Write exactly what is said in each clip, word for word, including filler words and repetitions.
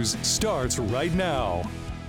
News starts right now.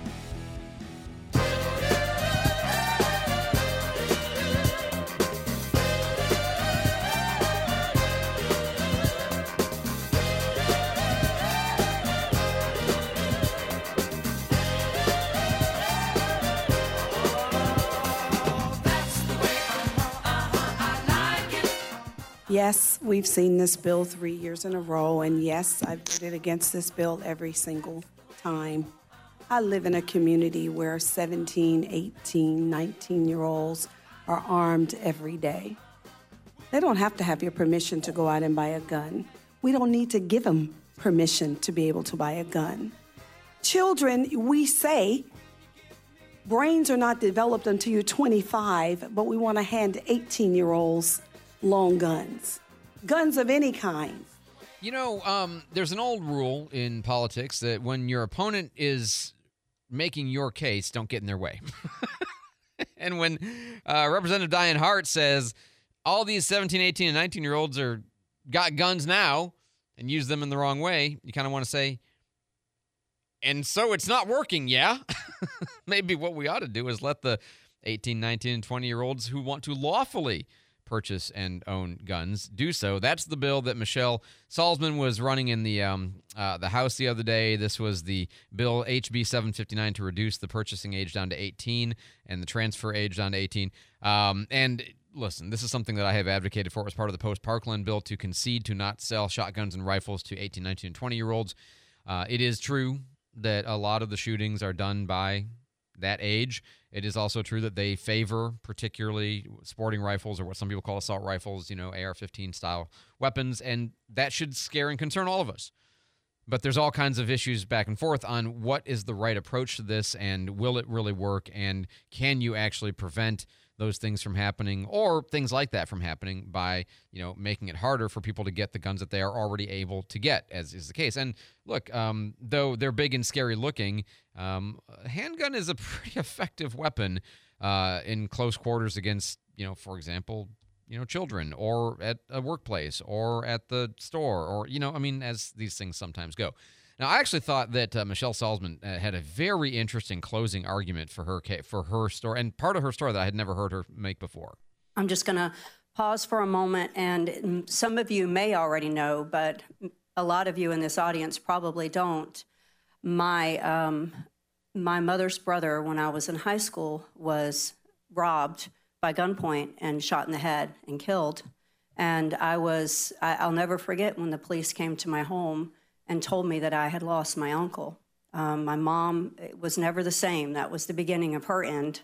Yes, we've seen this bill three years in a row, and yes, I've voted against this bill every single time. I live in a community where seventeen, eighteen, nineteen-year-olds are armed every day. They don't have to have your permission to go out and buy a gun. We don't need to give them permission to be able to buy a gun. Children, we say, brains are not developed until you're twenty-five, but we want to hand eighteen-year-olds long guns, guns of any kind. You know, um, there's an old rule in politics that when your opponent is making your case, don't get in their way. And when uh, Representative Diane Hart says all these seventeen, eighteen, and nineteen-year-olds are got guns now and use them in the wrong way, you kind of want to say, and so it's not working, yeah? Maybe what we ought to do is let the eighteen, nineteen, and twenty-year-olds who want to lawfully purchase and own guns do so. That's the bill that Michelle Salzman was running in the um, uh, the House the other day. This was the bill H B seven fifty-nine to reduce the purchasing age down to eighteen and the transfer age down to eighteen. Um, and listen, this is something that I have advocated for as part of the post-Parkland bill to concede to not sell shotguns and rifles to eighteen, nineteen, and twenty-year-olds. Uh, it is true that a lot of the shootings are done by that age. It is also true that they favor particularly sporting rifles, or what some people call assault rifles, you know, A R fifteen style weapons, and that should scare and concern all of us. But there's all kinds of issues back and forth on what is the right approach to this, and will it really work, and can you actually prevent those things from happening, or things like that from happening, by, you know, making it harder for people to get the guns that they are already able to get, as is the case. And look, um, though they're big and scary looking, um, a handgun is a pretty effective weapon uh, in close quarters against, you know, for example, you know, children, or at a workplace, or at the store, or, you know, I mean, as these things sometimes go. Now, I actually thought that uh, Michelle Salzman uh, had a very interesting closing argument for her for her story, and part of her story that I had never heard her make before. I'm just going to pause for a moment, and some of you may already know, but a lot of you in this audience probably don't. My um, my mother's brother, when I was in high school, was robbed by gunpoint and shot in the head and killed. And I was, I, I'll never forget when the police came to my home and told me that I had lost my uncle. Um, my mom was never the same. That was the beginning of her end.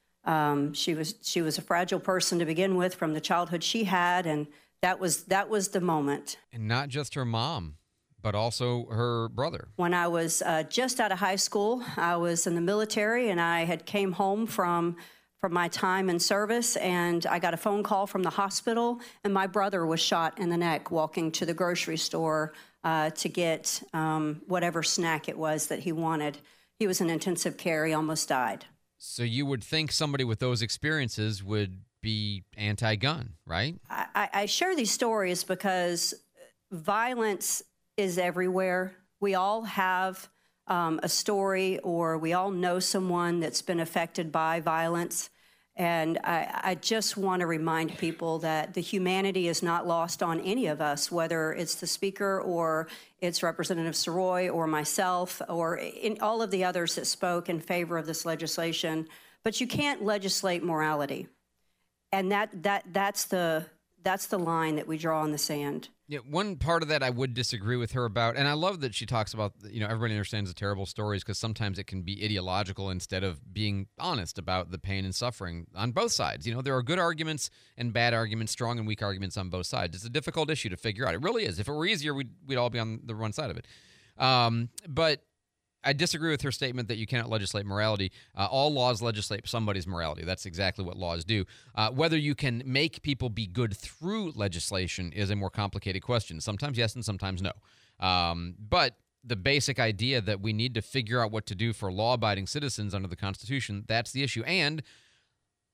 Um, she was she was a fragile person to begin with from the childhood she had, and that was that was the moment. And not just her mom, but also her brother. When I was uh, just out of high school, I was in the military, and I had came home from from my time in service, and I got a phone call from the hospital, and my brother was shot in the neck walking to the grocery store uh, to get um, whatever snack it was that he wanted. He was in intensive care. He almost died. So you would think somebody with those experiences would be anti-gun, right? I, I share these stories because violence is everywhere. We all have um, a story, or we all know someone that's been affected by violence. And I, I just want to remind people that the humanity is not lost on any of us, whether it's the speaker or it's Representative Soroy or myself or in all of the others that spoke in favor of this legislation. But you can't legislate morality. And that that that's the that's the line that we draw in the sand. Yeah, one part of that I would disagree with her about, and I love that she talks about, you know, everybody understands the terrible stories, because sometimes it can be ideological instead of being honest about the pain and suffering on both sides. You know, there are good arguments and bad arguments, strong and weak arguments on both sides. It's a difficult issue to figure out. It really is. If it were easier, we'd, we'd all be on the one side of it. Um, but I disagree with her statement that you cannot legislate morality. Uh, all laws legislate somebody's morality. That's exactly what laws do. Uh, whether you can make people be good through legislation is a more complicated question. Sometimes yes and sometimes no. Um, but the basic idea that we need to figure out what to do for law-abiding citizens under the Constitution, that's the issue. And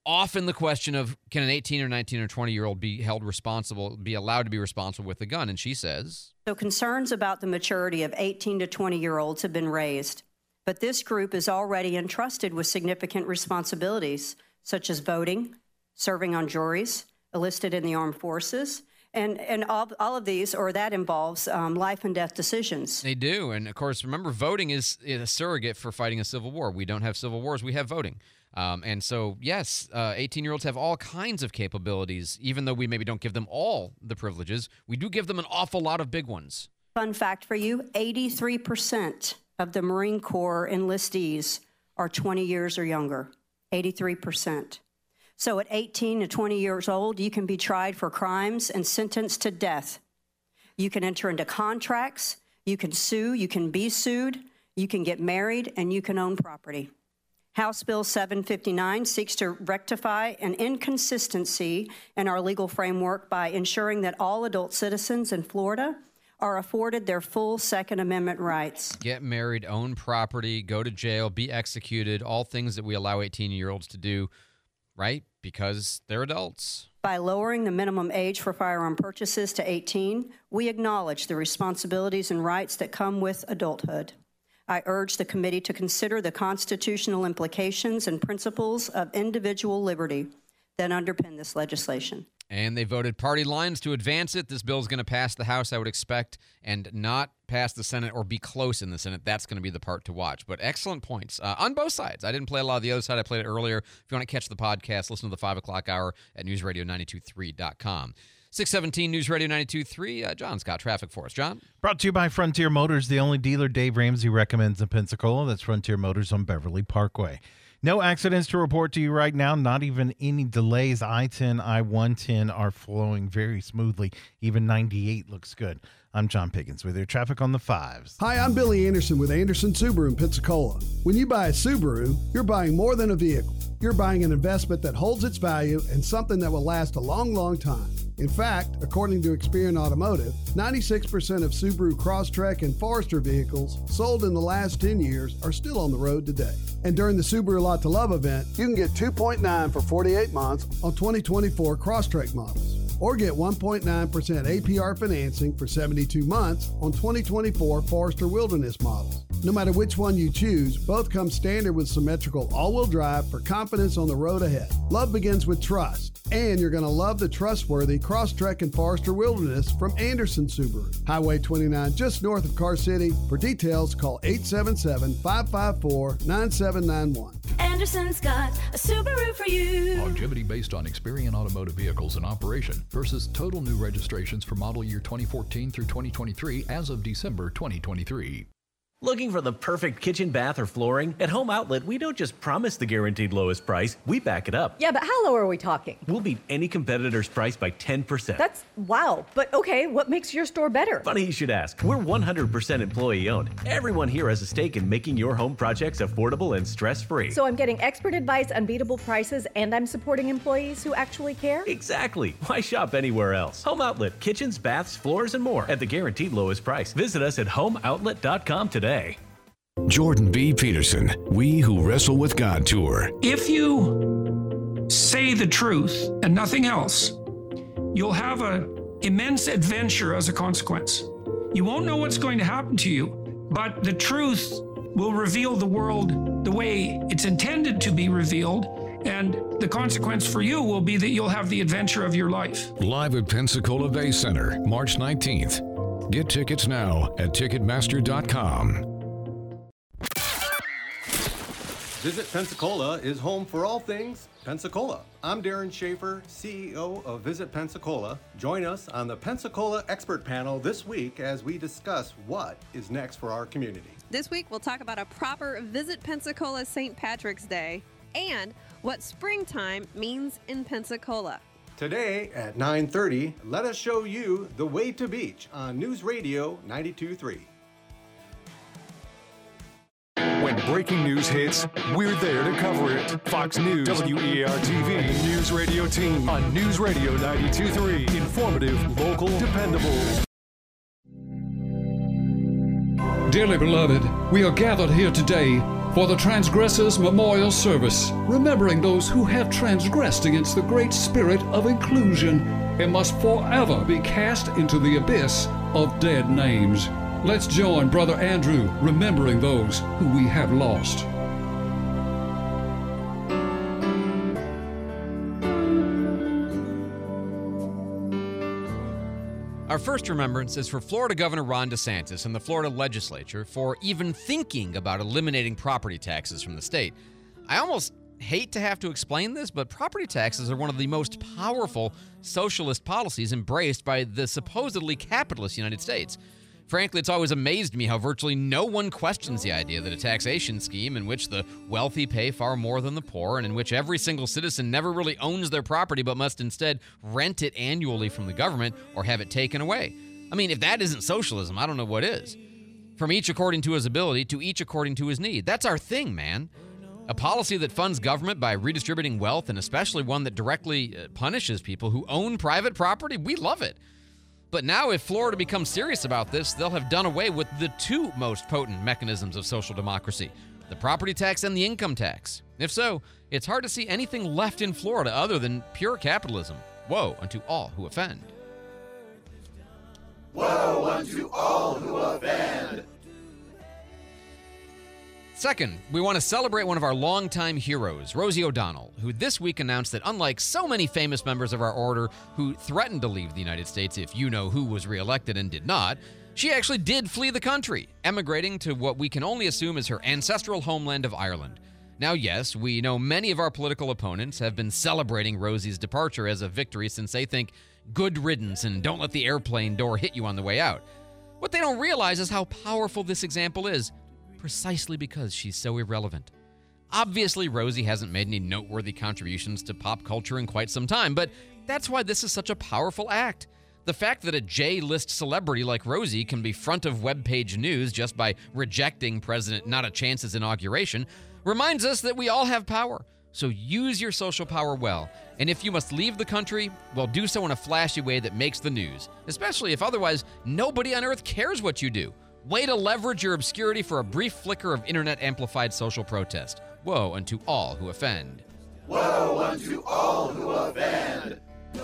often the question of, can an eighteen or nineteen or twenty-year-old be held responsible, be allowed to be responsible with a gun? And she says, So concerns about the maturity of eighteen to twenty-year-olds have been raised, but this group is already entrusted with significant responsibilities, such as voting, serving on juries, enlisted in the armed forces, and, and all, all of these, or that involves um, life and death decisions. They do. And, of course, remember, voting is a surrogate for fighting a civil war. We don't have civil wars. We have voting. Um, and so, yes, uh, eighteen-year-olds have all kinds of capabilities. Even though we maybe don't give them all the privileges, we do give them an awful lot of big ones. Fun fact for you, eighty-three percent of the Marine Corps enlistees are twenty years or younger, eighty-three percent. So at eighteen to twenty years old, you can be tried for crimes and sentenced to death. You can enter into contracts, you can sue, you can be sued, you can get married, and you can own property. House Bill seven fifty-nine seeks to rectify an inconsistency in our legal framework by ensuring that all adult citizens in Florida are afforded their full Second Amendment rights. Get married, own property, go to jail, be executed, all things that we allow eighteen-year-olds to do, right? Because they're adults. By lowering the minimum age for firearm purchases to eighteen, we acknowledge the responsibilities and rights that come with adulthood. I urge the committee to consider the constitutional implications and principles of individual liberty that underpin this legislation. And they voted party lines to advance it. This bill is going to pass the House, I would expect, and not pass the Senate or be close in the Senate. That's going to be the part to watch. But excellent points uh, on both sides. I didn't play a lot of the other side. I played it earlier. If you want to catch the podcast, listen to the five o'clock hour at news radio nine two three dot com. six seventeen News Radio ninety-two point three. Uh, John's got traffic for us. John? Brought to you by Frontier Motors, the only dealer Dave Ramsey recommends in Pensacola. That's Frontier Motors on Beverly Parkway. No accidents to report to you right now, not even any delays. I ten, I one ten are flowing very smoothly. Even ninety-eight looks good. I'm John Pickens with your traffic on the fives. Hi, I'm Billy Anderson with Anderson Subaru in Pensacola. When you buy a Subaru, you're buying more than a vehicle. You're buying an investment that holds its value and something that will last a long, long time. In fact, according to Experian Automotive, ninety-six percent of Subaru Crosstrek and Forester vehicles sold in the last ten years are still on the road today. And during the Subaru Lot to Love event, you can get two point nine for forty-eight months on twenty twenty-four Crosstrek models, or get one point nine percent A P R financing for seventy-two months on twenty twenty-four Forester Wilderness models. No matter which one you choose, both come standard with symmetrical all-wheel drive for confidence on the road ahead. Love begins with trust, and you're going to love the trustworthy Crosstrek and Forester Wilderness from Anderson Subaru. Highway twenty-nine, just north of Car City. For details, call eight seven seven, five five four, nine seven nine one. Anderson's got a Subaru for you. Longevity based on Experian Automotive vehicles in operation versus total new registrations for model year twenty fourteen through twenty twenty-three as of December twenty twenty-three. Looking for the perfect kitchen, bath, or flooring? At Home Outlet, we don't just promise the guaranteed lowest price, we back it up. Yeah, but how low are we talking? We'll beat any competitor's price by ten percent. That's, wow. But okay, what makes your store better? Funny you should ask. We're one hundred percent employee owned. Everyone here has a stake in making your home projects affordable and stress-free. So I'm getting expert advice, unbeatable prices, and I'm supporting employees who actually care? Exactly. Why shop anywhere else? Home Outlet, kitchens, baths, floors, and more at the guaranteed lowest price. Visit us at home outlet dot com today. Jordan B. Peterson, We Who Wrestle with God Tour. If you say the truth and nothing else, you'll have an immense adventure as a consequence. You won't know what's going to happen to you, but the truth will reveal the world the way it's intended to be revealed, and the consequence for you will be that you'll have the adventure of your life. Live at Pensacola Bay Center, March nineteenth. Get tickets now at ticketmaster dot com. Visit Pensacola is home for all things Pensacola. I'm Darren Schaefer, C E O of Visit Pensacola. Join us on the Pensacola Expert Panel this week as we discuss what is next for our community. This week, we'll talk about a proper Visit Pensacola Saint Patrick's Day and what springtime means in Pensacola. Today at nine thirty, let us show you the way to beach on News Radio ninety-two point three. When breaking news hits, we're there to cover it. Fox News, W E A R T V, News Radio Team on News Radio ninety-two point three. Informative, local, dependable. Dearly beloved, we are gathered here today for the Transgressors Memorial Service, remembering those who have transgressed against the great spirit of inclusion and must forever be cast into the abyss of dead names. Let's join Brother Andrew remembering those who we have lost. Our first remembrance is for Florida Governor Ron DeSantis and the Florida legislature for even thinking about eliminating property taxes from the state. I almost hate to have to explain this, but property taxes are one of the most powerful socialist policies embraced by the supposedly capitalist United States. Frankly, it's always amazed me how virtually no one questions the idea that a taxation scheme in which the wealthy pay far more than the poor and in which every single citizen never really owns their property but must instead rent it annually from the government or have it taken away. I mean, if that isn't socialism, I don't know what is. From each according to his ability to each according to his need. That's our thing, man. A policy that funds government by redistributing wealth, and especially one that directly punishes people who own private property, we love it. But now if Florida becomes serious about this, they'll have done away with the two most potent mechanisms of social democracy, the property tax and the income tax. If so, it's hard to see anything left in Florida other than pure capitalism. Woe unto all who offend. Woe unto all who offend. Second, we want to celebrate one of our longtime heroes, Rosie O'Donnell, who this week announced that unlike so many famous members of our order who threatened to leave the United States if you know who was reelected and did not, she actually did flee the country, emigrating to what we can only assume is her ancestral homeland of Ireland. Now, yes, we know many of our political opponents have been celebrating Rosie's departure as a victory since they think good riddance and don't let the airplane door hit you on the way out. What they don't realize is how powerful this example is, precisely because she's so irrelevant. Obviously, Rosie hasn't made any noteworthy contributions to pop culture in quite some time, but that's why this is such a powerful act. The fact that a J-list celebrity like Rosie can be front of webpage news just by rejecting President Not a Chance's inauguration reminds us that we all have power. So use your social power well. And if you must leave the country, well, do so in a flashy way that makes the news, especially if otherwise nobody on earth cares what you do. Way to leverage your obscurity for a brief flicker of internet-amplified social protest. Woe unto all who offend. Woe unto all who offend.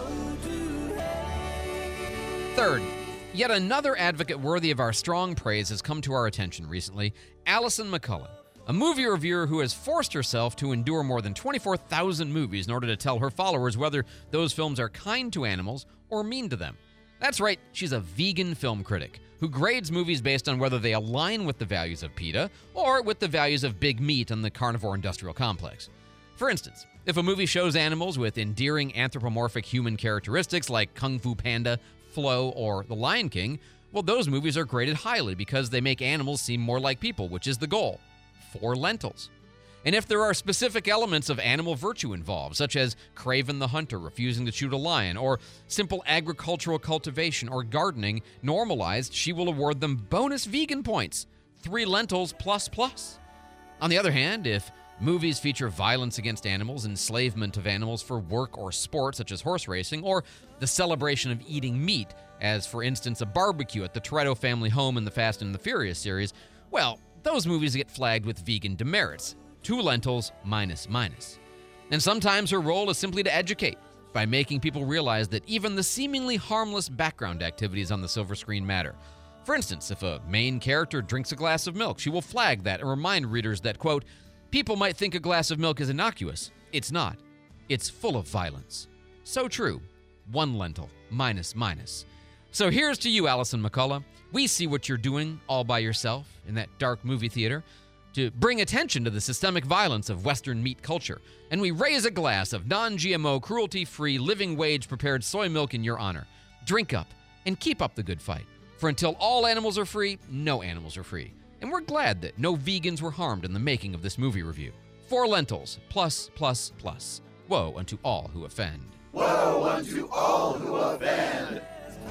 Third, yet another advocate worthy of our strong praise has come to our attention recently, Allison McCullough, a movie reviewer who has forced herself to endure more than twenty-four thousand movies in order to tell her followers whether those films are kind to animals or mean to them. That's right, she's a vegan film critic who grades movies based on whether they align with the values of PETA or with the values of big meat and the carnivore industrial complex. For instance, if a movie shows animals with endearing anthropomorphic human characteristics like Kung Fu Panda, Flo, or The Lion King, well, those movies are graded highly because they make animals seem more like people, which is the goal. Four lentils. And if there are specific elements of animal virtue involved, such as Craven the Hunter refusing to shoot a lion, or simple agricultural cultivation or gardening normalized, she will award them bonus vegan points, three lentils plus plus. On the other hand, if movies feature violence against animals, enslavement of animals for work or sport, such as horse racing, or the celebration of eating meat, as for instance a barbecue at the Toretto family home in the Fast and the Furious series, well, those movies get flagged with vegan demerits. Two lentils, minus, minus. And sometimes her role is simply to educate by making people realize that even the seemingly harmless background activities on the silver screen matter. For instance, if a main character drinks a glass of milk, she will flag that and remind readers that, quote, people might think a glass of milk is innocuous. It's not. It's full of violence. So true. One lentil, minus, minus. So here's to you, Allison McCullough. We see what you're doing all by yourself in that dark movie theater to bring attention to the systemic violence of Western meat culture, and we raise a glass of non-G M O, cruelty-free, living wage-prepared soy milk in your honor. Drink up and keep up the good fight, for until all animals are free, no animals are free. And we're glad that no vegans were harmed in the making of this movie review. Four lentils, plus, plus, plus. Woe unto all who offend. Woe unto all who offend.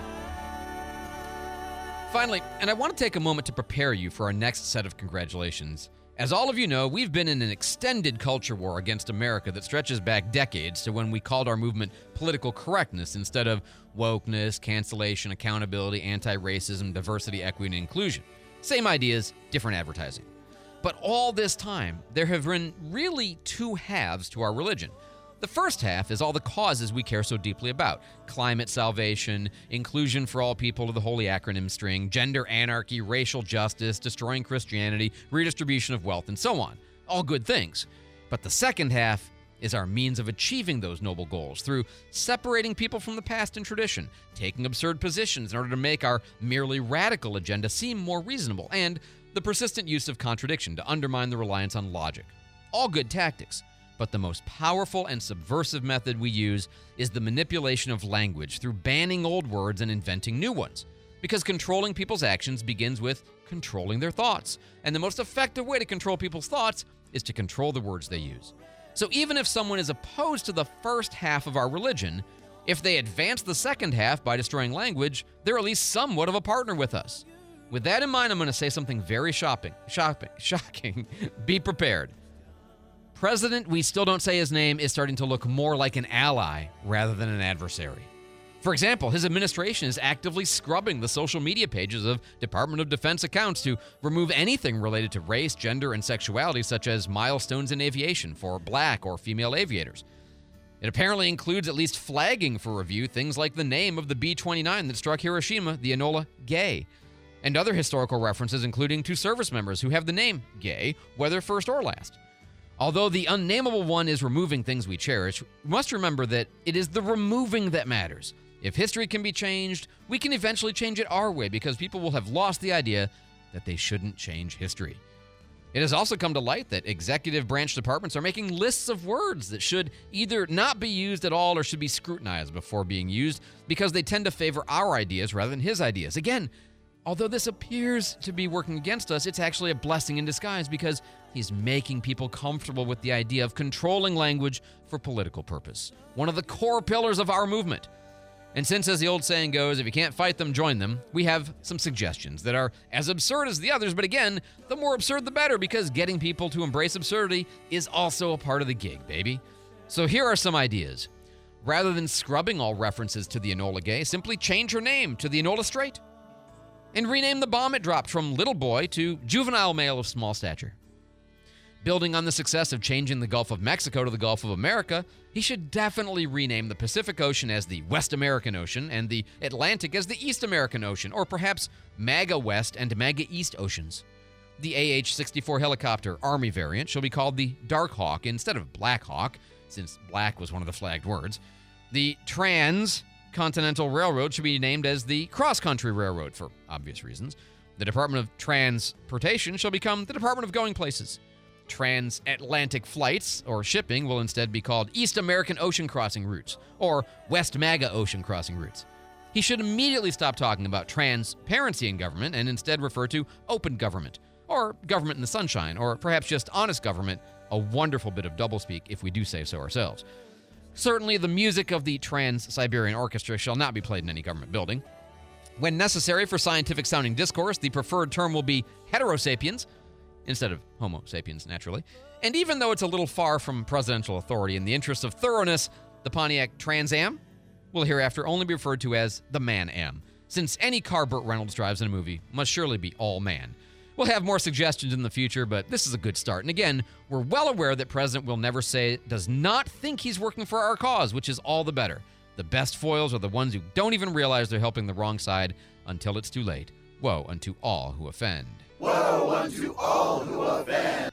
Finally, and I want to take a moment to prepare you for our next set of congratulations. As all of you know, we've been in an extended culture war against America that stretches back decades to when we called our movement political correctness instead of wokeness, cancellation, accountability, anti-racism, diversity, equity, and inclusion. Same ideas, different advertising. But all this time, there have been really two halves to our religion. The first half is all the causes we care so deeply about: climate salvation, inclusion for all people to the holy acronym string, gender anarchy, racial justice, destroying Christianity, redistribution of wealth, and so on. All good things. But the second half is our means of achieving those noble goals through separating people from the past and tradition, taking absurd positions in order to make our merely radical agenda seem more reasonable, and the persistent use of contradiction to undermine the reliance on logic. All good tactics. But the most powerful and subversive method we use is the manipulation of language through banning old words and inventing new ones. Because controlling people's actions begins with controlling their thoughts. And the most effective way to control people's thoughts is to control the words they use. So even if someone is opposed to the first half of our religion, if they advance the second half by destroying language, they're at least somewhat of a partner with us. With that in mind, I'm going to say something very shopping, shopping, shocking. Be prepared. President, we still don't say his name, is starting to look more like an ally rather than an adversary. For example, his administration is actively scrubbing the social media pages of Department of Defense accounts to remove anything related to race, gender, and sexuality, such as milestones in aviation for black or female aviators. It apparently includes at least flagging for review things like the name of the B twenty-nine that struck Hiroshima, the Enola Gay, and other historical references, including to service members who have the name Gay, whether first or last. Although the unnameable one is removing things we cherish, we must remember that it is the removing that matters. If history can be changed, we can eventually change it our way because people will have lost the idea that they shouldn't change history. It has also come to light that executive branch departments are making lists of words that should either not be used at all or should be scrutinized before being used because they tend to favor our ideas rather than his ideas. Again, although this appears to be working against us, it's actually a blessing in disguise because he's making people comfortable with the idea of controlling language for political purpose, one of the core pillars of our movement. And since, as the old saying goes, if you can't fight them, join them, we have some suggestions that are as absurd as the others, but again, the more absurd the better, because getting people to embrace absurdity is also a part of the gig, baby. So here are some ideas. Rather than scrubbing all references to the Enola Gay, simply change her name to the Enola Straight. And rename the bomb it dropped from little boy to juvenile male of small stature. Building on the success of changing the Gulf of Mexico to the Gulf of America, he should definitely rename the Pacific Ocean as the West American Ocean and the Atlantic as the East American Ocean, or perhaps MAGA West and MAGA East Oceans. The A H sixty-four helicopter Army variant shall be called the Dark Hawk instead of Black Hawk, since black was one of the flagged words. The Trans Continental Railroad should be named as the Cross Country Railroad for obvious reasons. The Department of Transportation shall become the Department of Going Places. Transatlantic flights or shipping will instead be called East American Ocean Crossing Routes or West MAGA Ocean Crossing Routes. He should immediately stop talking about transparency in government and instead refer to open government or government in the sunshine or perhaps just honest government, a wonderful bit of doublespeak if we do say so ourselves. Certainly, the music of the Trans-Siberian Orchestra shall not be played in any government building. When necessary for scientific-sounding discourse, the preferred term will be heterosapiens, instead of homo sapiens, naturally. And even though it's a little far from presidential authority, in the interest of thoroughness, the Pontiac Trans Am will hereafter only be referred to as the Man Am, since any car Burt Reynolds drives in a movie must surely be all man. We'll have more suggestions in the future, but this is a good start. And again, we're well aware that President will never say does not think he's working for our cause, which is all the better. The best foils are the ones who don't even realize they're helping the wrong side until it's too late. Woe unto all who offend. Woe unto all who offend.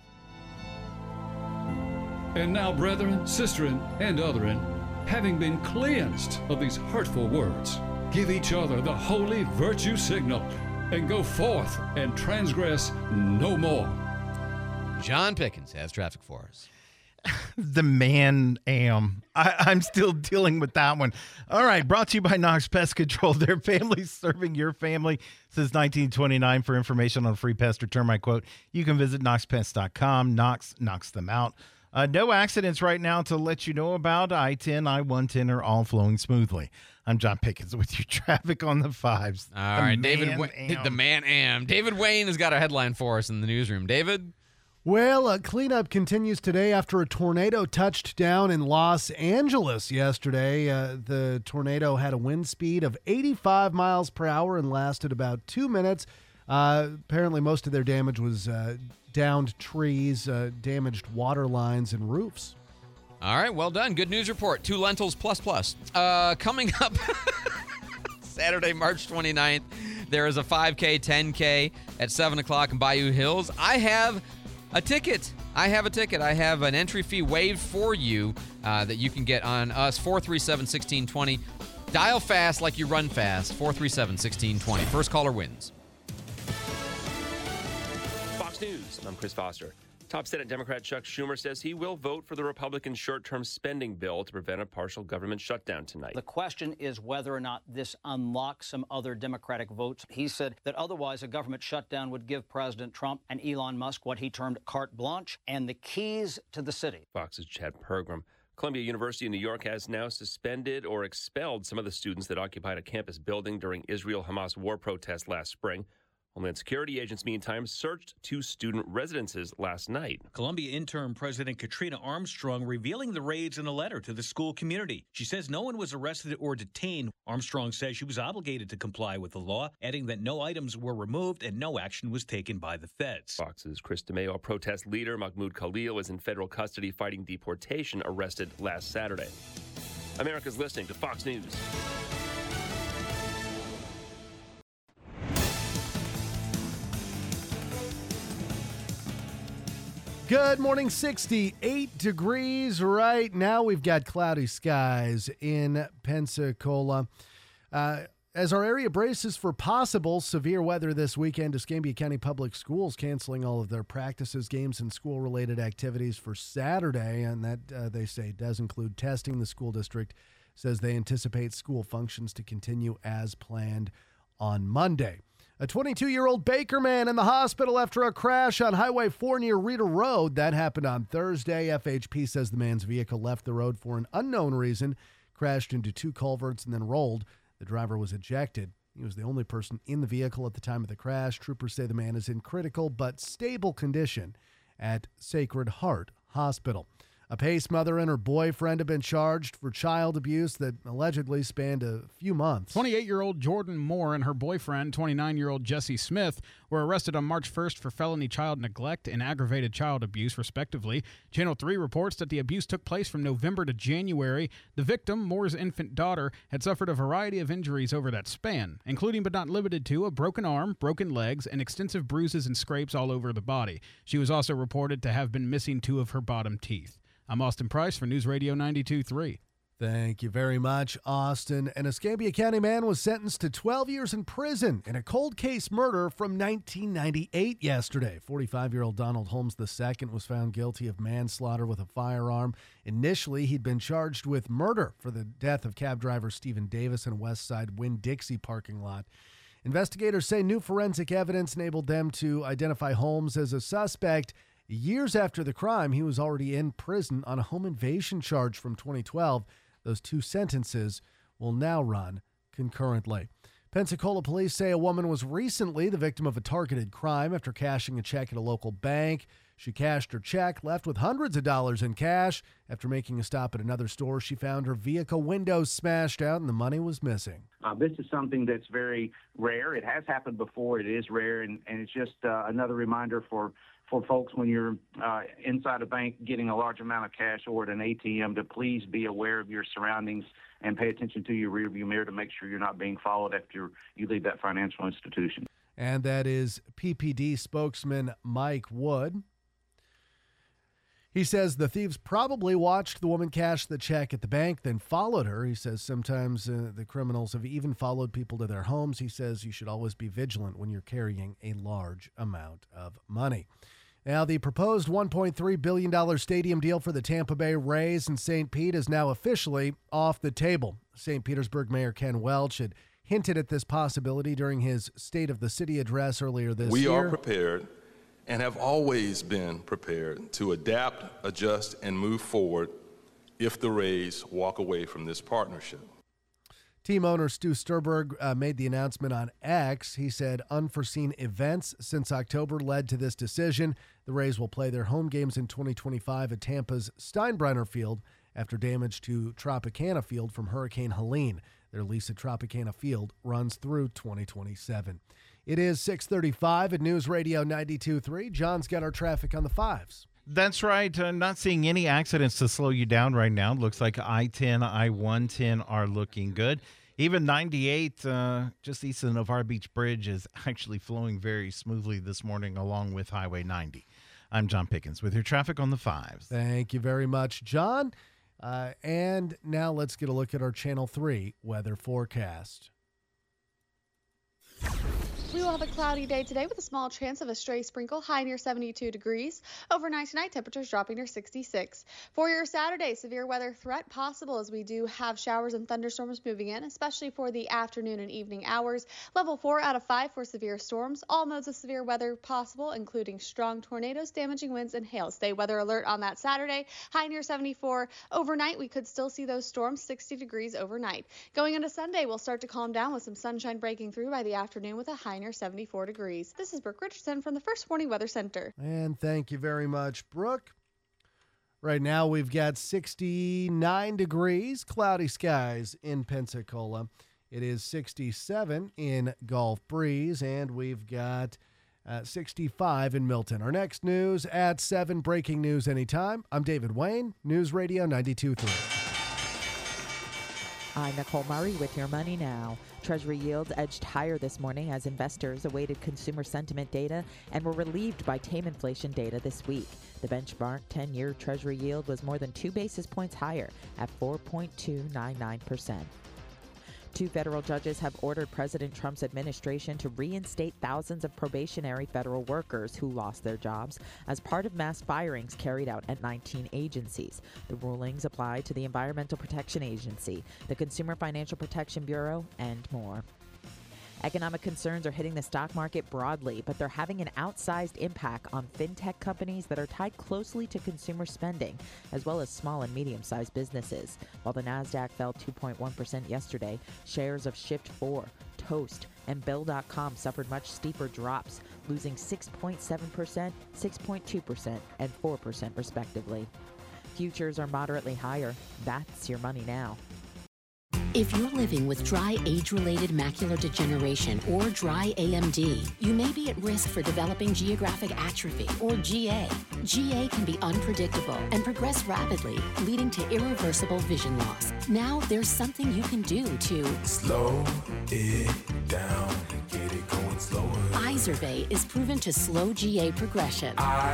And now, brethren, sisterin, and otherin, having been cleansed of these hurtful words, give each other the holy virtue signal, and go forth and transgress no more. John Pickens has traffic for us. The Man Am. I, I'm still dealing with that one. All right, brought to you by Knox Pest Control. Their families serving your family since nineteen twenty-nine. For information on a free pest or termite quote, you can visit knox pest dot com. Knox knocks them out. Uh, no accidents right now to let you know about. I ten, I one ten are all flowing smoothly. I'm John Pickens with your traffic on the fives. All the right, David. Wa- the Man Am. David Wayne has got a headline for us in the newsroom. David? Well, uh, cleanup continues today after a tornado touched down in Los Angeles yesterday. Uh, the tornado had a wind speed of eighty-five miles per hour and lasted about two minutes. Uh, apparently, most of their damage was uh, downed trees, uh, damaged water lines, and roofs. All right, well done. Good news report. Two lentils plus plus. Uh, coming up Saturday, March twenty-ninth, there is a five K, ten K at seven o'clock in Bayou Hills. I have a ticket. I have a ticket. I have an entry fee waived for you uh, that you can get on us, four three seven, one six two zero. Dial fast like you run fast, four three seven, one six two zero. First caller wins. Fox News, I'm Chris Foster. Top Senate Democrat Chuck Schumer says he will vote for the Republican short-term spending bill to prevent a partial government shutdown tonight. The question is whether or not this unlocks some other Democratic votes. He said that otherwise a government shutdown would give President Trump and Elon Musk what he termed carte blanche and the keys to the city. Fox's Chad Pergram. Columbia University in New York has now suspended or expelled some of the students that occupied a campus building during Israel-Hamas war protests last spring. Homeland Security agents, meantime, searched two student residences last night. Columbia interim President Katrina Armstrong revealing the raids in a letter to the school community. She says no one was arrested or detained. Armstrong says she was obligated to comply with the law, adding that no items were removed and no action was taken by the feds. Fox's Chris DeMeo, a protest leader, Mahmoud Khalil, was in federal custody fighting deportation, arrested last Saturday. America's listening to Fox News. Good morning, sixty-eight degrees right now. We've got cloudy skies in Pensacola. Uh, as our area braces for possible severe weather this weekend, Escambia County Public Schools canceling all of their practices, games, and school-related activities for Saturday, and that, uh, they say, does include testing. The school district says they anticipate school functions to continue as planned on Monday. A twenty-two-year-old Baker man in the hospital after a crash on Highway four near Rita Road. That happened on Thursday. F H P says the man's vehicle left the road for an unknown reason, crashed into two culverts, and then rolled. The driver was ejected. He was the only person in the vehicle at the time of the crash. Troopers say the man is in critical but stable condition at Sacred Heart Hospital. A Pace mother and her boyfriend have been charged for child abuse that allegedly spanned a few months. twenty-eight-year-old Jordan Moore and her boyfriend, twenty-nine-year-old Jesse Smith, were arrested on March first for felony child neglect and aggravated child abuse, respectively. Channel three reports that the abuse took place from November to January. The victim, Moore's infant daughter, had suffered a variety of injuries over that span, including but not limited to a broken arm, broken legs, and extensive bruises and scrapes all over the body. She was also reported to have been missing two of her bottom teeth. I'm Austin Price for News Radio ninety-two point three. Thank you very much, Austin. An Escambia County man was sentenced to twelve years in prison in a cold case murder from nineteen ninety-eight yesterday. forty-five-year-old Donald Holmes the Second was found guilty of manslaughter with a firearm. Initially, he'd been charged with murder for the death of cab driver Stephen Davis in West Side Winn-Dixie parking lot. Investigators say new forensic evidence enabled them to identify Holmes as a suspect. Years after the crime, he was already in prison on a home invasion charge from twenty twelve. Those two sentences will now run concurrently. Pensacola police say a woman was recently the victim of a targeted crime after cashing a check at a local bank. She cashed her check, left with hundreds of dollars in cash. After making a stop at another store, she found her vehicle windows smashed out and the money was missing. Uh, this is something that's very rare. It has happened before. It is rare, and, and it's just uh, another reminder for for folks when you're uh, inside a bank getting a large amount of cash or at an A T M to please be aware of your surroundings and pay attention to your rearview mirror to make sure you're not being followed after you leave that financial institution. And that is P P D spokesman Mike Wood. He says the thieves probably watched the woman cash the check at the bank, then followed her. He says sometimes uh, the criminals have even followed people to their homes. He says you should always be vigilant when you're carrying a large amount of money. Now, the proposed one point three billion dollars stadium deal for the Tampa Bay Rays and Saint Pete is now officially off the table. Saint Petersburg Mayor Ken Welch had hinted at this possibility during his State of the City address earlier this we year. We are prepared and have always been prepared to adapt, adjust, and move forward if the Rays walk away from this partnership. Team owner Stu Sturberg uh, made the announcement on X. He said unforeseen events since October led to this decision. The Rays will play their home games in twenty twenty-five at Tampa's Steinbrenner Field after damage to Tropicana Field from Hurricane Helene. Their lease at Tropicana Field runs through twenty twenty-seven. It is six thirty-five at News Radio ninety-two point three. John's got our traffic on the fives. That's right. Uh, not seeing any accidents to slow you down right now. Looks like I ten, I one ten are looking good. Even ninety-eight, uh, just east of the Navarre Beach Bridge, is actually flowing very smoothly this morning along with Highway ninety. I'm John Pickens with your traffic on the fives. Thank you very much, John. Uh, and now let's get a look at our Channel three weather forecast. We will have a cloudy day today with a small chance of a stray sprinkle, high near seventy-two degrees. Overnight tonight, temperatures dropping near sixty-six. For your Saturday, severe weather threat possible as we do have showers and thunderstorms moving in, especially for the afternoon and evening hours. Level four out of five for severe storms. All modes of severe weather possible, including strong tornadoes, damaging winds, and hail. Stay weather alert on that Saturday, high near seventy-four. Overnight, we could still see those storms, sixty degrees overnight. Going into Sunday, we'll start to calm down with some sunshine breaking through by the afternoon with a high near seventy-four degrees. This is Brooke Richardson from the First Warning Weather Center. And thank you very much, Brooke. Right now we've got sixty-nine degrees, cloudy skies in Pensacola. It is sixty-seven in Gulf Breeze, and we've got uh, sixty-five in Milton. Our next news at seven, breaking news anytime. I'm David Wayne, News Radio ninety-two point three. I'm Nicole Murray with your Money Now. Treasury yields edged higher this morning as investors awaited consumer sentiment data and were relieved by tame inflation data this week. The benchmark ten-year Treasury yield was more than two basis points higher at four point two nine nine percent. Two federal judges have ordered President Trump's administration to reinstate thousands of probationary federal workers who lost their jobs as part of mass firings carried out at nineteen agencies. The rulings apply to the Environmental Protection Agency, the Consumer Financial Protection Bureau, and more. Economic concerns are hitting the stock market broadly, but they're having an outsized impact on fintech companies that are tied closely to consumer spending, as well as small and medium-sized businesses. While the NASDAQ fell two point one percent yesterday, shares of Shift four, Toast, and Bill dot com suffered much steeper drops, losing six point seven percent, six point two percent, and four percent respectively. Futures are moderately higher. That's your Money Now. If you're living with dry age-related macular degeneration or dry A M D, you may be at risk for developing geographic atrophy or G A. G A can be unpredictable and progress rapidly, leading to irreversible vision loss. Now there's something you can do to slow it down and get it going slower. Izervay is proven to slow G A progression.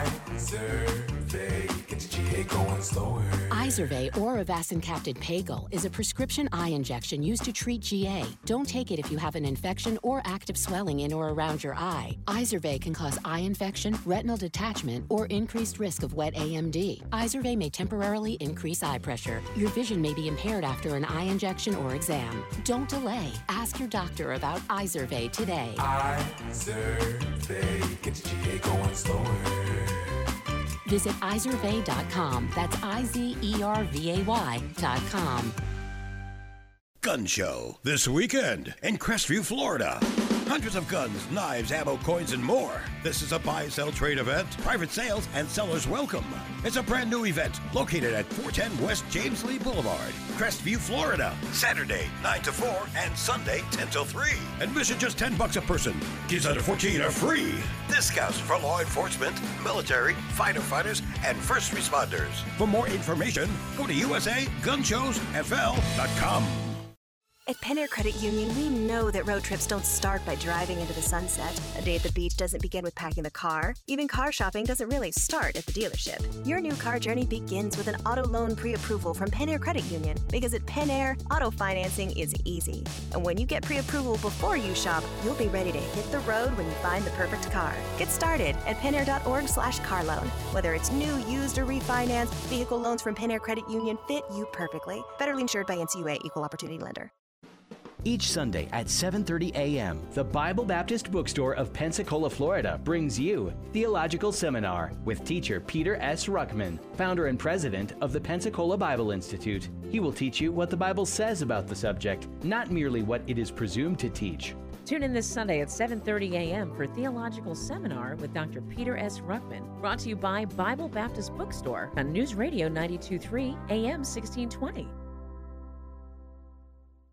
Izervay gets G A going slower. Izervay or avacincaptad pagel is a prescription eye injection used to treat G A. Don't take it if you have an infection or active swelling in or around your eye. Izervay can cause eye infection, retinal detachment, or increased risk of wet A M D. Izervay may temporarily increase eye pressure. Your vision may be impaired after an eye injection or exam. Don't delay. Ask your doctor about Izervay today. Izervay gets G A going slower. Visit izervay dot com. That's I Z E R V A Y dot com. Gun Show this weekend in Crestview, Florida. Hundreds of guns, knives, ammo, coins, and more. This is a buy-sell trade event. Private sales and sellers welcome. It's a brand new event located at four ten West James Lee Boulevard, Crestview, Florida. Saturday, nine to four, and Sunday, ten till three. Admission just ten bucks a person. Kids under fourteen are free. Discounts for law enforcement, military, fighter fighters, and first responders. For more information, go to U S A gun shows F L dot com. At Penair Credit Union, we know that road trips don't start by driving into the sunset. A day at the beach doesn't begin with packing the car. Even car shopping doesn't really start at the dealership. Your new car journey begins with an auto loan pre-approval from Penair Credit Union, because at Penair, auto financing is easy. And when you get pre-approval before you shop, you'll be ready to hit the road when you find the perfect car. Get started at penair.org slash car loan. Whether it's new, used, or refinance, vehicle loans from Penair Credit Union fit you perfectly. Federally insured by N C U A, Equal Opportunity Lender. Each Sunday at seven thirty a.m., the Bible Baptist Bookstore of Pensacola, Florida brings you Theological Seminar with teacher Peter S. Ruckman, founder and president of the Pensacola Bible Institute. He will teach you what the Bible says about the subject, not merely what it is presumed to teach. Tune in this Sunday at seven thirty a.m. for Theological Seminar with Doctor Peter S. Ruckman, brought to you by Bible Baptist Bookstore on News Radio ninety-two point three A M sixteen twenty.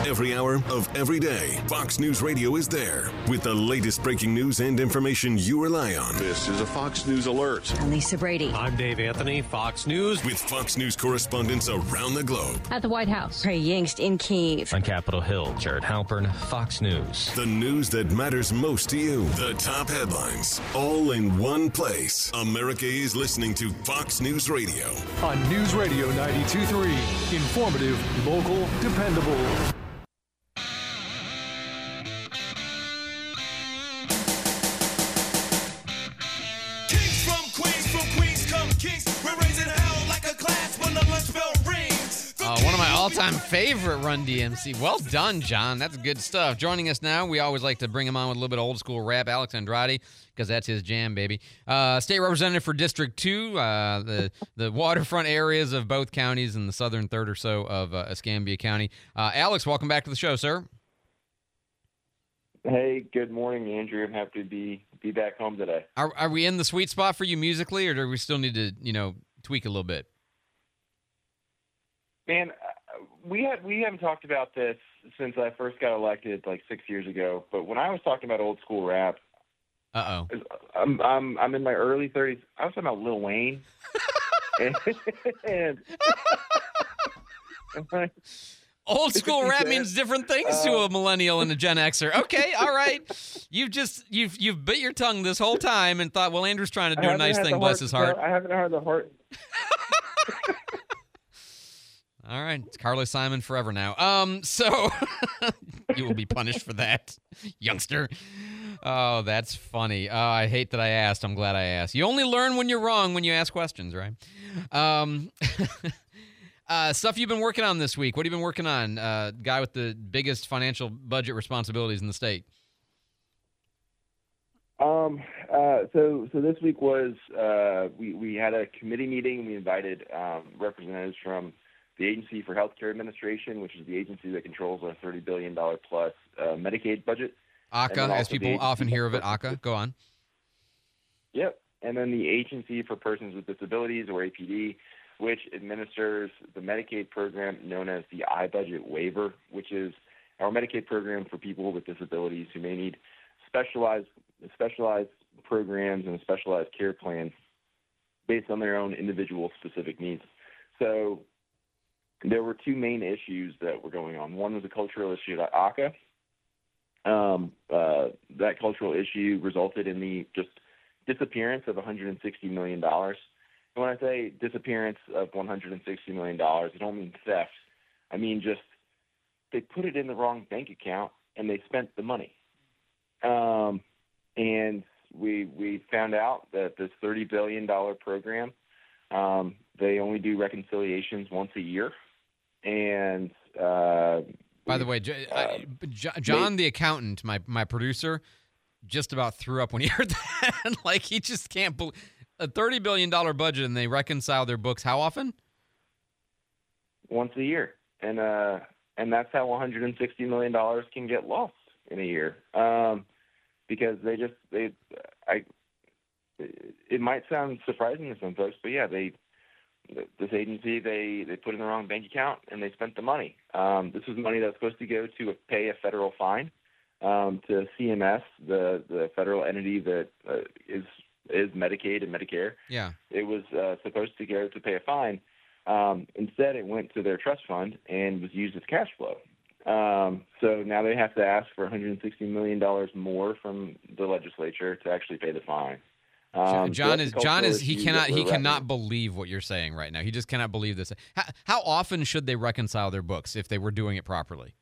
Every hour of every day, Fox News Radio is there with the latest breaking news and information you rely on. This is a Fox News Alert. I'm Lisa Brady. I'm Dave Anthony, Fox News. With Fox News correspondents around the globe. At the White House, Trey Yingst in Kyiv. On Capitol Hill, Jared Halpern, Fox News. The news that matters most to you. The top headlines, all in one place. America is listening to Fox News Radio. On News Radio ninety-two point three. Informative, local, dependable. Kings from Queens, from Queens come kings. We're raising hell like a class when the lunch bell rings. Uh, one of my all-time favorite Run D M C. Well done, John. That's good stuff. Joining us now, we always like to bring him on with a little bit of old-school rap, Alex Andrade, because that's his jam, baby. Uh, state representative for District two, uh, the, the waterfront areas of both counties and the southern third or so of uh, Escambia County. Uh, Alex, welcome back to the show, sir. Hey, good morning, Andrew. I'm happy to be be back home today. Are, are we in the sweet spot for you musically, or do we still need to, you know, tweak a little bit? Man, we had we haven't talked about this since I first got elected like six years ago. But when I was talking about old school rap, uh oh, I'm I'm I'm in my early thirties. I was talking about Lil Wayne. and, and, and Old school rap means different things to a millennial and a Gen Xer. Okay, all right. You've just you've you've bit your tongue this whole time and thought, well, Andrew's trying to do a nice thing, bless his heart. I haven't heard the heart. All right, it's Carly Simon forever now. Um, so you will be punished for that, youngster. Oh, that's funny. Oh, I hate that I asked. I'm glad I asked. You only learn when you're wrong when you ask questions, right? Um, uh, stuff you've been working on this week. What have you been working on? Uh, guy with the biggest financial budget responsibilities in the state. Um. Uh. So. So this week was uh. We we had a committee meeting. We invited um, representatives from the Agency for Healthcare Administration, which is the agency that controls our thirty billion dollars plus uh, Medicaid budget. A C A, as people often hear of it. A C A. Go on. Yep. And then the Agency for Persons with Disabilities, or A P D, which administers the Medicaid program known as the iBudget waiver, which is our Medicaid program for people with disabilities who may need specialized specialized programs and a specialized care plan based on their own individual specific needs. So there were two main issues that were going on. One was a cultural issue at A C A. Um, uh, that cultural issue resulted in the just disappearance of one hundred sixty million dollars. And when I say disappearance of one hundred sixty million dollars, I don't mean theft. I mean just they put it in the wrong bank account and they spent the money. Um, and we we found out that this thirty billion dollars program, um, they only do reconciliations once a year. And uh, by the way, J- uh, I, J- John, they, the accountant, my my producer, just about threw up when he heard that. Like he just can't believe a thirty billion dollars budget, and they reconcile their books how often? Once a year, and uh, and that's how one hundred sixty million dollars can get lost in a year. Um, because they just they, I. It might sound surprising to some folks, but yeah, they. This agency, they, they put in the wrong bank account and they spent the money. Um, this was money that was supposed to go to pay a federal fine um, to C M S, the, the federal entity that uh, is is Medicaid and Medicare. Yeah, it was uh, supposed to go to pay a fine. Um, instead, it went to their trust fund and was used as cash flow. Um, so now they have to ask for one hundred sixty million dollars more from the legislature to actually pay the fine. Um, John so is John is he cannot he wrapping. cannot believe what you're saying right now. He just cannot believe this. How, how often should they reconcile their books if they were doing it properly?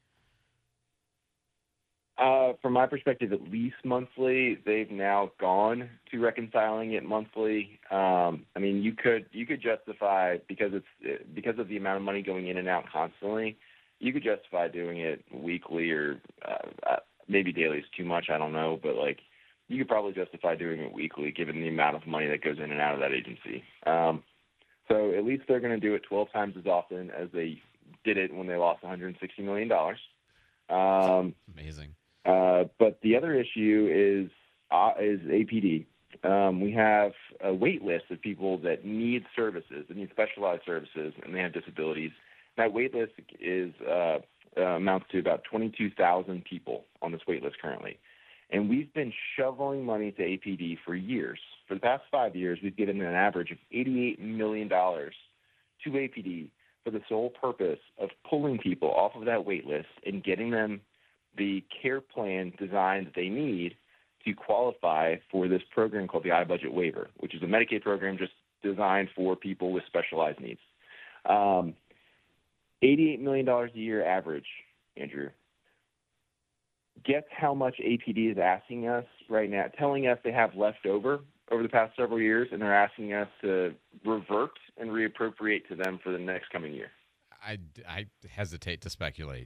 Uh, from my perspective, at least monthly. They've now gone to reconciling it monthly. Um, I mean, you could you could justify because it's because of the amount of money going in and out constantly. You could justify doing it weekly or uh, maybe daily is too much. I don't know, but like. You could probably justify doing it weekly given the amount of money that goes in and out of that agency. Um, so at least they're going to do it twelve times as often as they did it when they lost one hundred sixty million dollars. Um, Amazing. Uh, but the other issue is uh, is A P D. Um, we have a wait list of people that need services, that need specialized services, and they have disabilities. That wait list is uh, uh, amounts to about twenty-two thousand people on this wait list currently. And we've been shoveling money to A P D for years. For the past five years, we've given an average of eighty-eight million dollars to A P D for the sole purpose of pulling people off of that wait list and getting them the care plan design that they need to qualify for this program called the iBudget Waiver, which is a Medicaid program just designed for people with specialized needs. Um, eighty-eight million dollars a year average, Andrew. Guess how much A P D is asking us right now, telling us they have left over over the past several years, and they're asking us to revert and reappropriate to them for the next coming year. I, I hesitate to speculate.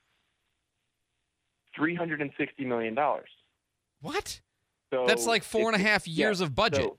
three hundred sixty million dollars. What? So That's like four and a half years yeah, of budget. So,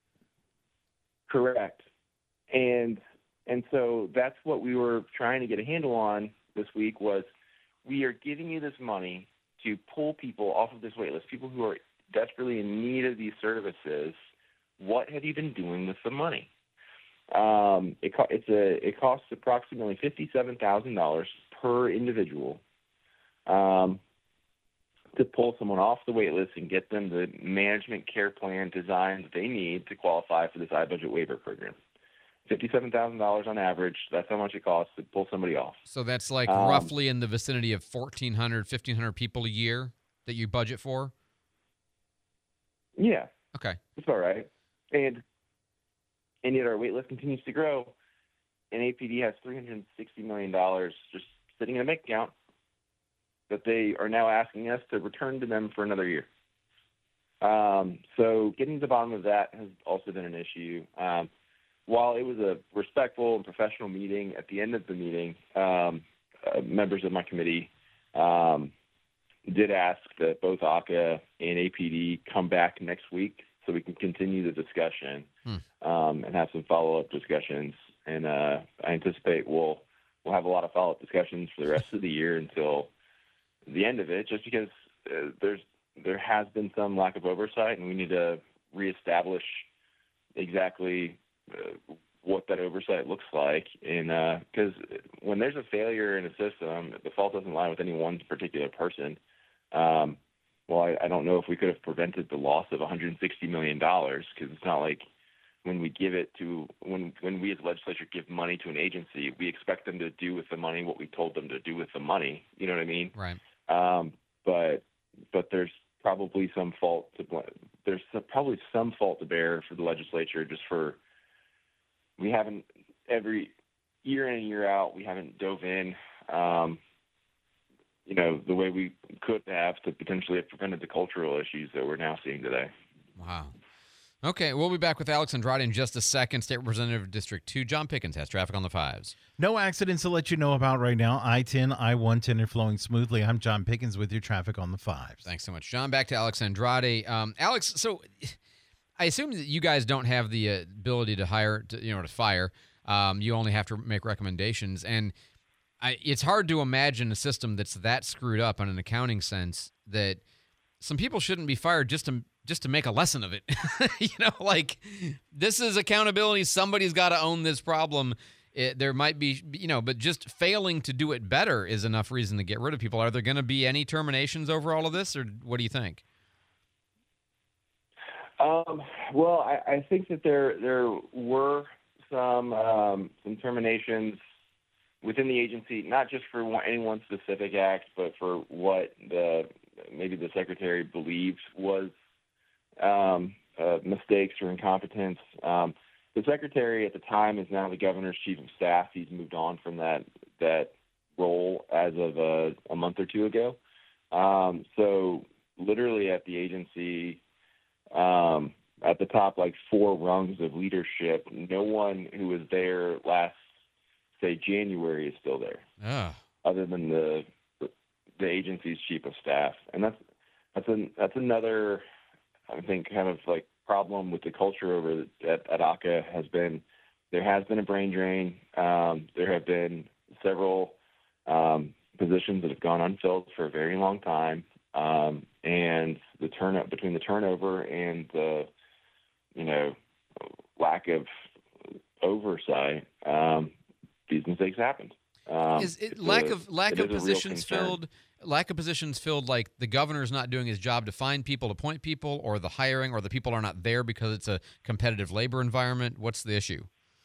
correct. And and so that's what we were trying to get a handle on this week was we are giving you this money to pull people off of this wait list, people who are desperately in need of these services. What have you been doing with the money? Um, it, co- it's a, it costs approximately fifty-seven thousand dollars per individual um, to pull someone off the wait list and get them the management care plan design that they need to qualify for this iBudget waiver program. fifty-seven thousand dollars on average. That's how much it costs to pull somebody off. So that's like um, roughly in the vicinity of fourteen hundred, fifteen hundred people a year that you budget for? Yeah. Okay. That's all right. And and yet our wait list continues to grow, and A P D has three hundred sixty million dollars just sitting in a bank account that they are now asking us to return to them for another year. Um, so getting to the bottom of that has also been an issue. Um, while it was a respectful and professional meeting, at the end of the meeting, um, uh, members of my committee um, did ask that both A C A and A P D come back next week so we can continue the discussion Hmm. um, and have some follow-up discussions. And uh, I anticipate we'll we'll have a lot of follow-up discussions for the rest of the year until the end of it, just because uh, there's there has been some lack of oversight, and we need to reestablish exactly uh, what that oversight looks like. And because uh, when there's a failure in a system, the fault doesn't lie with any one particular person. Um, well, I, I don't know if we could have prevented the loss of one hundred sixty million dollars, because it's not like when we give it to when when we as legislature give money to an agency, we expect them to do with the money what we told them to do with the money. You know what I mean? Right. Um, but but there's probably some fault to bl- there's some, probably some fault to bear for the legislature just for we haven't every year in and year out we haven't dove in um, you know the way we could have to potentially have prevented the cultural issues that we're now seeing today. Wow. Okay, we'll be back with Alex Andrade in just a second. State Representative of District two, John Pickens, has traffic on the fives. No accidents to let you know about right now. I ten, I one ten are flowing smoothly. I'm John Pickens with your traffic on the fives. Thanks so much, John. Back to Alex Andrade. Um, Alex, so I assume that you guys don't have the uh, ability to hire, to, you know, to fire. Um, you only have to make recommendations. And I, it's hard to imagine a system that's that screwed up in an accounting sense that some people shouldn't be fired just to just to make a lesson of it. You know, like, this is accountability. Somebody's got to own this problem. It, there might be, you know, but just failing to do it better is enough reason to get rid of people. Are there going to be any terminations over all of this, or what do you think? Um, well, I, I think that there there were some um, some terminations within the agency, not just for one, any one specific act, but for what the maybe the secretary believed was um, uh, mistakes or incompetence. Um, the secretary at the time is now the governor's chief of staff. He's moved on from that that role as of a, a month or two ago. Um, so literally at the agency, um, at the top, like four rungs of leadership, no one who was there last, say, January is still there, oh. other than the the agency's chief of staff. And that's that's an, that's another, I think, kind of like problem with the culture over at, at A C A has been there has been a brain drain. Um, there have been several um, positions that have gone unfilled for a very long time, um, and the turn between the turnover and the you know lack of oversight, um, these mistakes happened. Um, is it it's lack a- of lack it of is a real positions concern. filled? Lack of positions filled, like the governor's not doing his job to find people, to appoint people, or the hiring, or the people are not there because it's a competitive labor environment. What's the issue?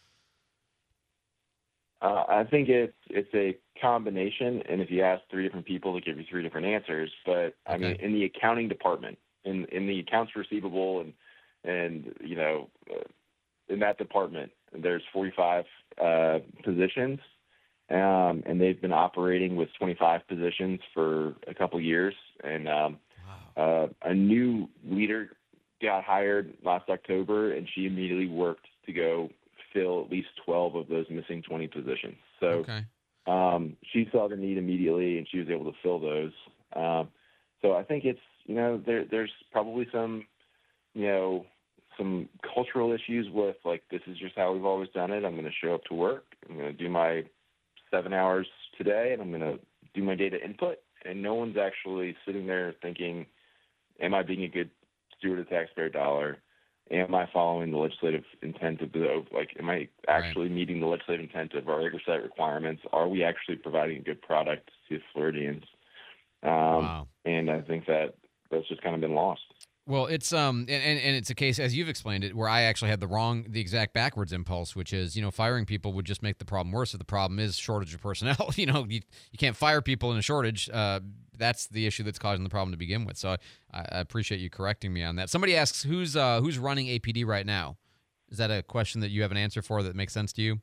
Uh, I think it's it's a combination, and if you ask three different people, they give you three different answers. But I mean, in the accounting department, in in the accounts receivable, and and you know, uh, in that department, there's forty-five uh, positions, um, and they've been operating with twenty-five positions for a couple years. And um, uh, a new leader got hired last October, and she immediately worked to go fill at least twelve of those missing twenty positions. So Okay. um, she saw the need immediately, and she was able to fill those. Um, so I think it's, you know, there, there's probably some, you know, some cultural issues with, like, this is just how we've always done it. I'm going to show up to work. I'm going to do my seven hours today, and I'm going to do my data input. And no one's actually sitting there thinking, am I being a good steward of taxpayer dollar? Am I following the legislative intent of the, like, am I actually meeting the legislative intent of our oversight requirements? Are we actually providing a good product to Floridians? Um, Wow. And I think that that's just kind of been lost. Well, it's um, and, and, and it's a case, as you've explained it, where I actually had the wrong, the exact backwards impulse, which is, you know, firing people would just make the problem worse. If the problem is shortage of personnel, you know, you, you can't fire people in a shortage. Uh, that's the issue that's causing the problem to begin with. So I, I appreciate you correcting me on that. Somebody asks, who's uh, who's running A P D right now? Is that a question that you have an answer for that makes sense to you?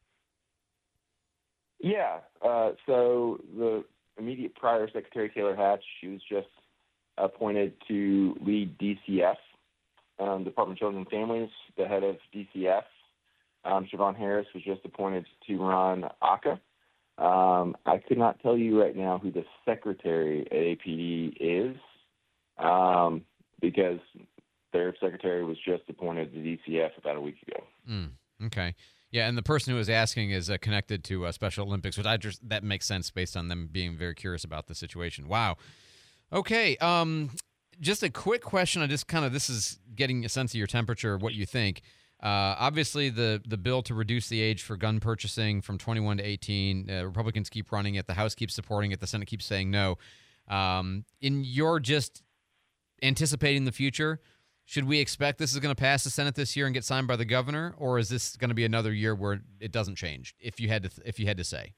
Yeah. Uh, so the immediate prior Secretary Taylor Hatch, she was just appointed to lead D C F, um, Department of Children and Families, the head of D C F. Um, Siobhan Harris was just appointed to run A C A. Um, I could not tell you right now who the secretary at A P D is, um, because their secretary was just appointed to D C F about a week ago. Mm, okay. Yeah, and the person who was asking is uh, connected to uh, Special Olympics, which I just that makes sense based on them being very curious about the situation. Wow. Okay. Um, just a quick question. I just kind of this is getting a sense of your temperature, what you think. Uh, obviously, the the bill to reduce the age for gun purchasing from twenty-one to eighteen, uh, Republicans keep running it. The House keeps supporting it. The Senate keeps saying no. Um, in your just anticipating the future, should we expect this is going to pass the Senate this year and get signed by the governor, or is this going to be another year where it doesn't change? If you had to, if you had to say,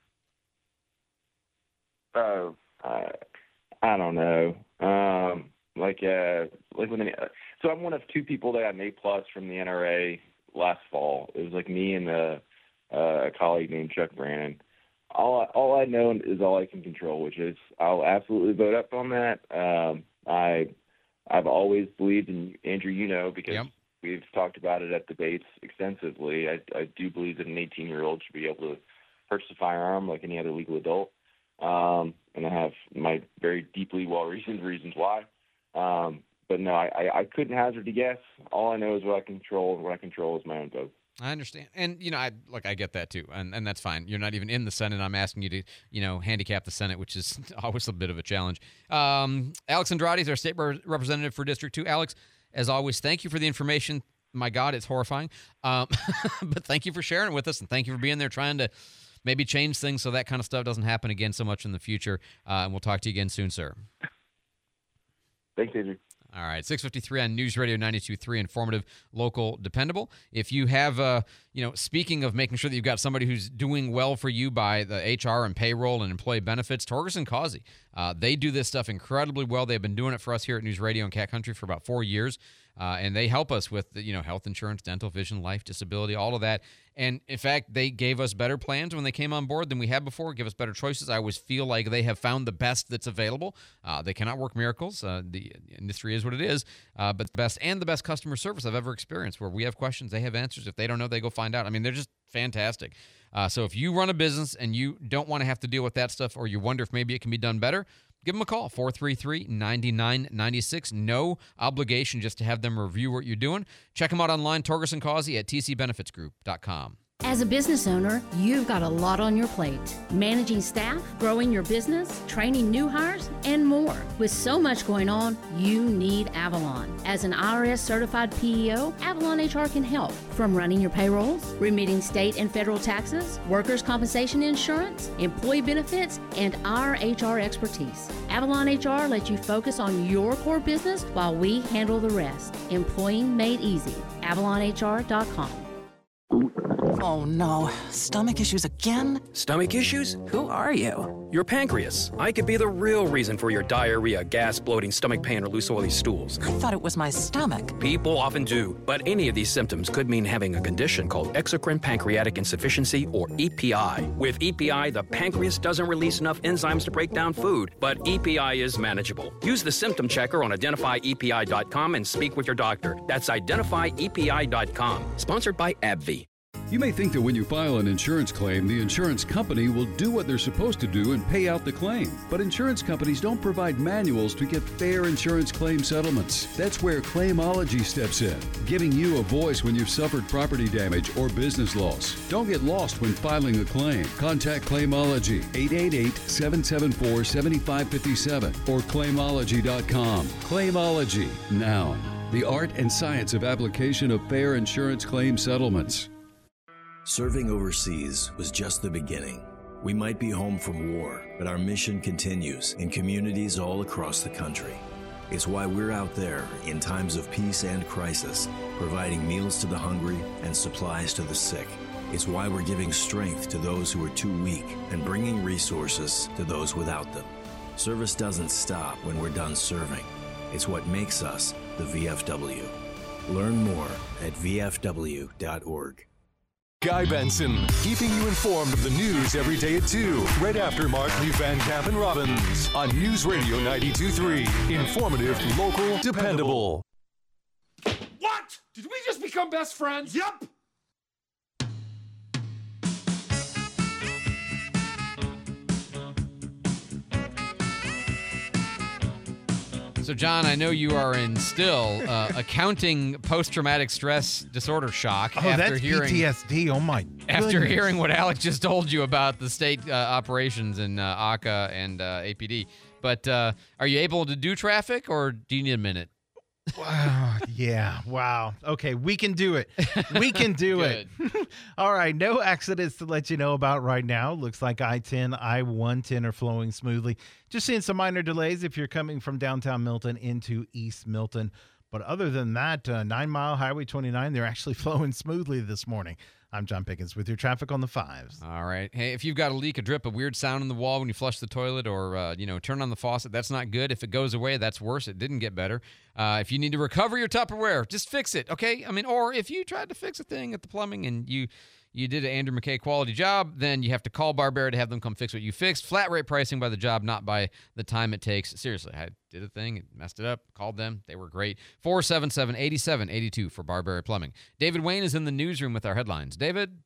Oh, I, I don't know. Um, like, uh, like when, uh, so I'm one of two people that got an A plus from the N R A last fall. It was like me and a, uh, a colleague named Chuck Brannon. All I, all I know is all I can control, which is I'll absolutely vote up on that. Um, I, I've always believed in Andrew, you know, because Yep. we've talked about it at debates extensively. I, I do believe that an eighteen-year-old should be able to purchase a firearm like any other legal adult. Um, and I have my very deeply well-reasoned reasons why. Um, but no, I, I, I couldn't hazard a guess. All I know is what I control, and what I control is my own vote. I understand. And, you know, I look, I get that too. And, and that's fine. You're not even in the Senate. I'm asking you to, you know, handicap the Senate, which is always a bit of a challenge. Um, Alex Andrade is our state re- representative for District two. Alex, as always, thank you for the information. My God, it's horrifying. Um, but thank you for sharing it with us, and thank you for being there trying to maybe change things so that kind of stuff doesn't happen again so much in the future. Uh, and we'll talk to you again soon, sir. Thanks, Andrew. All right, six fifty-three on News Radio ninety-two point three, informative, local, dependable. If you have, uh, you know, speaking of making sure that you've got somebody who's doing well for you by the H R and payroll and employee benefits, Torgerson Causey. Uh, they do this stuff incredibly well. They've been doing it for us here at News Radio and Cat Country for about four years. Uh, and they help us with, you know, health insurance, dental, vision, life, disability, all of that. And, in fact, they gave us better plans when they came on board than we had before, give us better choices. I always feel like they have found the best that's available. Uh, they cannot work miracles. Uh, the industry is what it is. Uh, but the best and the best customer service I've ever experienced, where we have questions, they have answers. If they don't know, they go find out. I mean, they're just fantastic. Uh, so if you run a business and you don't want to have to deal with that stuff, or you wonder if maybe it can be done better, give them a call, four three three, nine nine nine six. No obligation, just to have them review what you're doing. Check them out online, Torgerson Causey at t c benefits group dot com. As a business owner, you've got a lot on your plate. Managing staff, growing your business, training new hires, and more. With so much going on, you need Avalon. As an I R S certified P E O, Avalon H R can help. From running your payrolls, remitting state and federal taxes, workers' compensation insurance, employee benefits, and our H R expertise. Avalon H R lets you focus on your core business while we handle the rest. Employing made easy. avalon H R dot com. Oh no, stomach issues again? Stomach issues? Who are you? Your pancreas. I could be the real reason for your diarrhea, gas, bloating, stomach pain, or loose oily stools. I thought it was my stomach. People often do, but any of these symptoms could mean having a condition called exocrine pancreatic insufficiency, or E P I. With E P I, the pancreas doesn't release enough enzymes to break down food, but E P I is manageable. Use the symptom checker on identify E P I dot com and speak with your doctor. That's identify E P I dot com. Sponsored by AbbVie. You may think that when you file an insurance claim, the insurance company will do what they're supposed to do and pay out the claim. But insurance companies don't provide manuals to get fair insurance claim settlements. That's where Claimology steps in, giving you a voice when you've suffered property damage or business loss. Don't get lost when filing a claim. Contact Claimology, eight eight eight, seven seven four, seven five five seven or claimology dot com. Claimology, noun, the art and science of application of fair insurance claim settlements. Serving overseas was just the beginning. We might be home from war, but our mission continues in communities all across the country. It's why we're out there in times of peace and crisis, providing meals to the hungry and supplies to the sick. It's why we're giving strength to those who are too weak and bringing resources to those without them. Service doesn't stop when we're done serving. It's what makes us the V F W. Learn more at V F W dot org. Guy Benson, keeping you informed of the news every day at two, right after Mark Lee Van Camp and Robbins on News Radio ninety-two point three. Informative, local, dependable. What? Did we just become best friends? Yep. So, John, I know you are in still uh, accounting post-traumatic stress disorder shock. Oh, after that's hearing, P T S D. Oh, my After goodness. hearing what Alex just told you about the state uh, operations in uh, A C A and uh, A P D. But uh, are you able to do traffic, or do you need a minute? Wow. Yeah. Wow. Okay. We can do it. We can do it. All right. No accidents to let you know about right now. Looks like I ten, I one ten are flowing smoothly. Just seeing some minor delays if you're coming from downtown Milton into East Milton. But other than that, uh, nine mile Highway twenty-nine, they're actually flowing smoothly this morning. I'm John Pickens with your traffic on the fives. All right. Hey, if you've got a leak, a drip, a weird sound in the wall when you flush the toilet or, uh, you know, turn on the faucet, that's not good. If it goes away, that's worse. It didn't get better. Uh, if you need to recover your Tupperware, just fix it, okay? I mean, or if you tried to fix a thing at the plumbing and you you did an Andrew McKay quality job, then you have to call Barbera to have them come fix what you fixed. Flat rate pricing by the job, not by the time it takes. Seriously, I did a thing, messed it up, called them. They were great. four seven seven, eight seven eight two for Barbera Plumbing. David Wayne is in the newsroom with our headlines. David?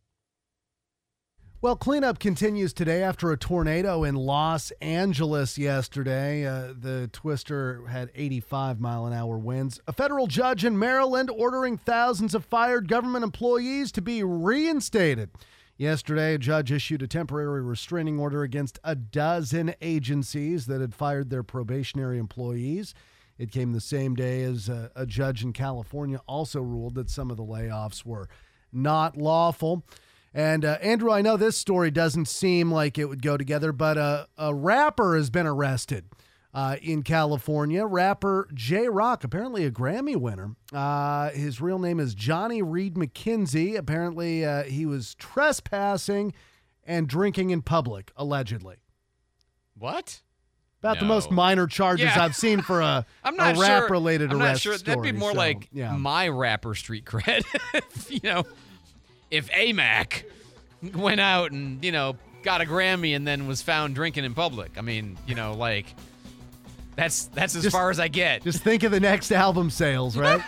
Well, cleanup continues today after a tornado in Los Angeles yesterday. Uh, the twister had eighty-five mile an hour winds. A federal judge in Maryland ordering thousands of fired government employees to be reinstated. Yesterday, a judge issued a temporary restraining order against a dozen agencies that had fired their probationary employees. It came the same day as a, a judge in California also ruled that some of the layoffs were not lawful. And, uh, Andrew, I know this story doesn't seem like it would go together, but a, a rapper has been arrested uh, in California. Rapper J-Rock, apparently a Grammy winner. Uh, his real name is Johnny Reed McKenzie. Apparently, uh, he was trespassing and drinking in public, allegedly. What? About No. the most minor charges Yeah. I've seen for a, I'm not a sure, rap-related I'm arrest not sure. That'd be story, more so, like yeah. my rapper street cred. you know, if A Mac went out and, you know, got a Grammy and then was found drinking in public. I mean, you know, like, that's that's as Just- far as I get. Just think of the next album sales, right?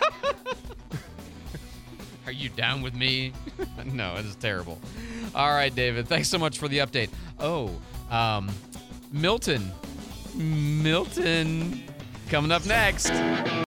Are you down with me? No, it is terrible. All right, David, thanks so much for the update. Oh, um, Milton. Milton coming up next.